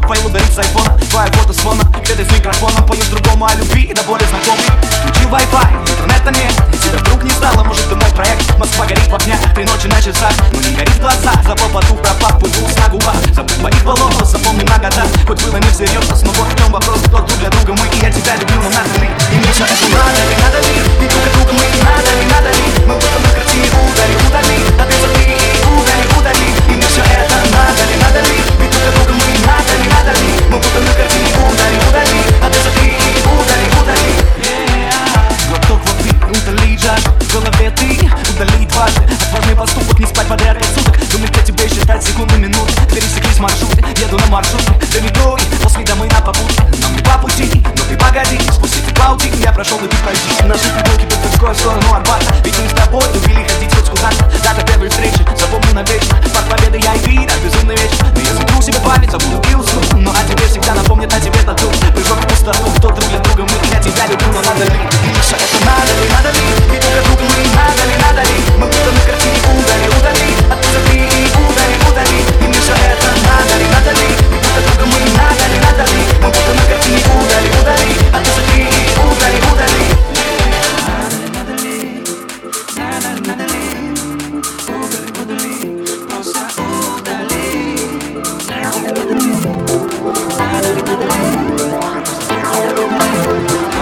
файл удалить с айфона. Твоя фото с фона, где ты с микрофоном поешь другому о любви, да более знакомый. Включил Wi-Fi, интернета нет, и тебя вдруг не стало, может ты мой проект. Москва горит в огнях, 3 ночи на часах, но не горит в глазах. Забыл потух, пропах, пульс на губах. Забыл твоих волос, запомни на года. Хоть было не всерьез, но вот в чем вопрос. Кто друг для друга мы, и я тебя люблю, но надо ли? И мне все это надо ли, надо ли? И друг друга мы, надо ли, надо ли? Мы будто на картине удали, удали. А ты забей и удали, удали. И мне все это надо ли, надо ли? И друг друга мы, надо ли, надо ли? Мы будто на картине удали, удали. А ты забей и удали, удали. Глоток воды, удали жажду. В голове ты удалить важно. Отважный поступок, не спать подряд 5 суток. Думать о тебе, считать секунды, минуты. Пересеклись маршруты, еду на маршруте. Ты не дуй, после домой на попутке. Нам не по пути, но ты погоди. Спустя ты пауки, я прошел, и ты пройди. Наши прогулки по другую сторону Арбата. Ведь мы с тобой любили ходить хоть куда-то. Дата первой встречи, запомню навечно. Под победой я и ты, так безумный вечер. Но я затру себе память, забуду и усну. Но о тебе всегда напомнят, о тебе тату. Прыжок в пустоту, кто друг для друга мы. Я тебя люблю, но надо ли? И все это надо ли, надо ли? И друг друга мы, надо ли, надо ли? Мы будто на картине удали, удали. А ты забей и удали, удали. И мне все это надо ли, надо ли? И друг друга мы, надо ли, надо ли? Мы будто на картине удали, удали. А ты забей и удали, удали. Просто удали.